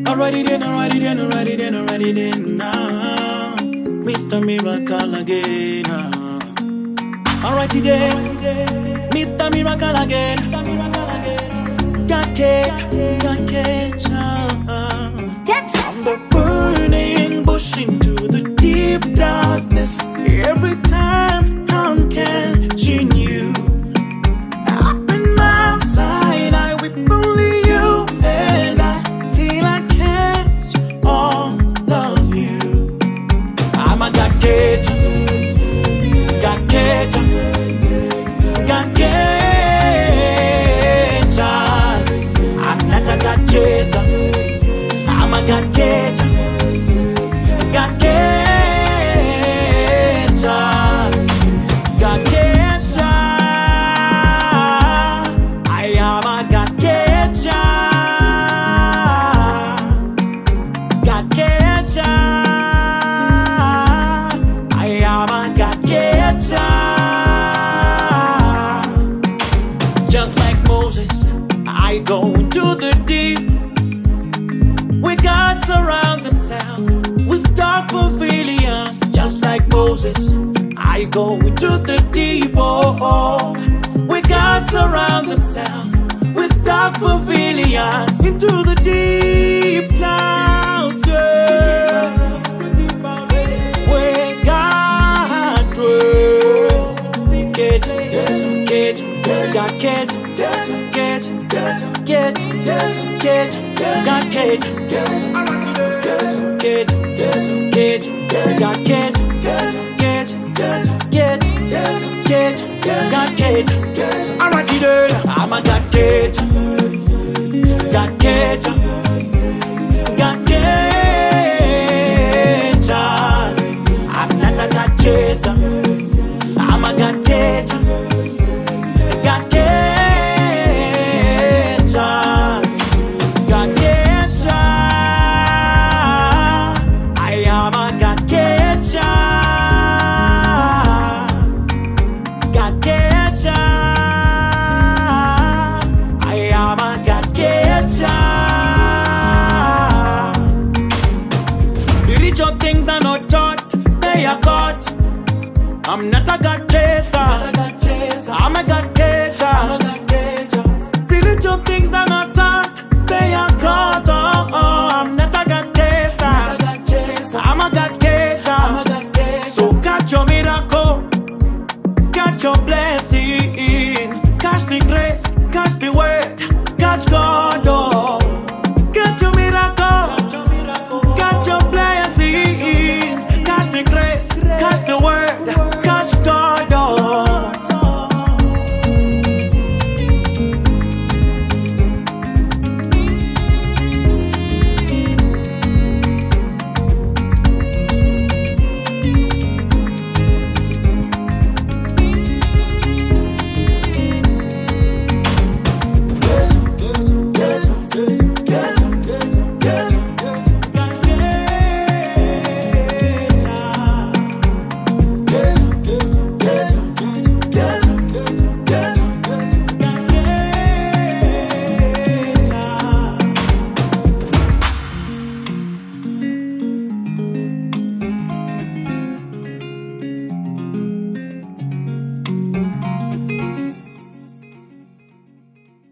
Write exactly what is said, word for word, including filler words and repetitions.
Already then, already then, already then, already then now. Mister Miracle again. Alrighty then, Mister Miracle again. Got cage, got cage. From the burning bush into the deep darkness. Every time I'm catching you. Up in Mount Sinai with only you and I, till I catch all of you. I'm a got cage, got cage, got cage. I'm not a got chaser. I'm a got cage, got cage, got cage. I am a got cage, got cage. I am a got cage. Just like Moses, I go into the deep. Where God surrounds himself with dark pavilions. Just like Moses, I go into the deep, oh, oh. Where God surrounds himself with dark pavilions. Into the deep clouds, yeah. Where God dwells. Cage, cage, got cage, cage, cage, cage, got cage, cage, cage, got cage, cage, cage, cage, got cage. Alrighty then, I'm a got cage, got cage, got cage. I'm not a got chaser. I'm a got cage, got cage, got cage. I am a got cage, got cage. I am a got cage. Spiritual things are not taught, they are caught. I'm not a God